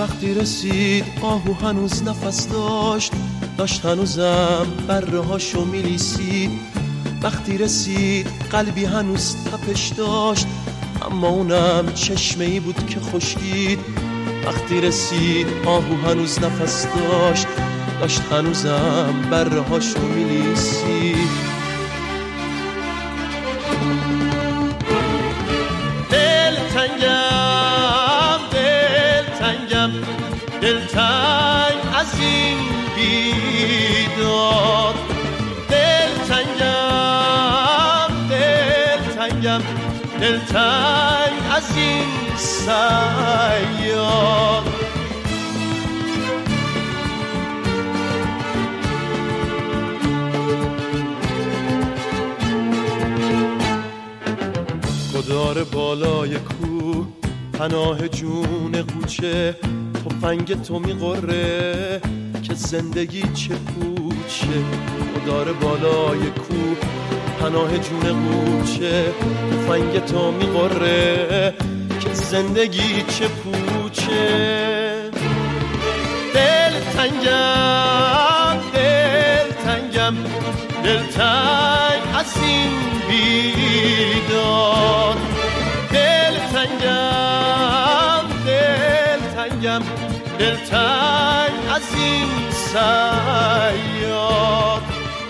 وقتی رسید آهو هنوز نفس داشت هنوزم بره هاشو میلیسید. وقتی رسید قلبی هنوز تپش داشت، اما اونم چشمه ای بود که خشکید. وقتی رسید آهو هنوز نفس داشت هنوزم بره هاشو میلیسید. دلتنگ از این بیداد، دلتنگ از این صیاد. گدار بالای کوه پناه جون قوچه، تفنگ تو میقره که زندگی چه پوچه. گدار بالای کوه پناه جون قوچه، تفنگ تو میقره که زندگی چه پوچه. دلتنگ از این بیداد، دلتنگ از این صیاد.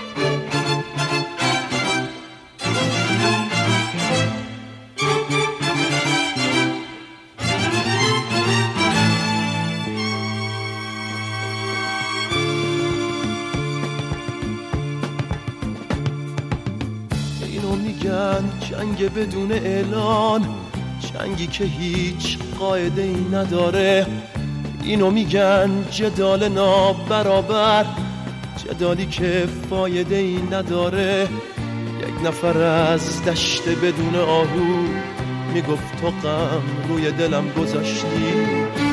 اینو میگن جنگ بدون اعلان، جنگی که هیچ قاعده ای نداره. اینو میگن جدال نابرابر، جدالی که فایده ای نداره. یک نفر از دشت بدون آهو میگفت تو غم روی دلم گذاشتی.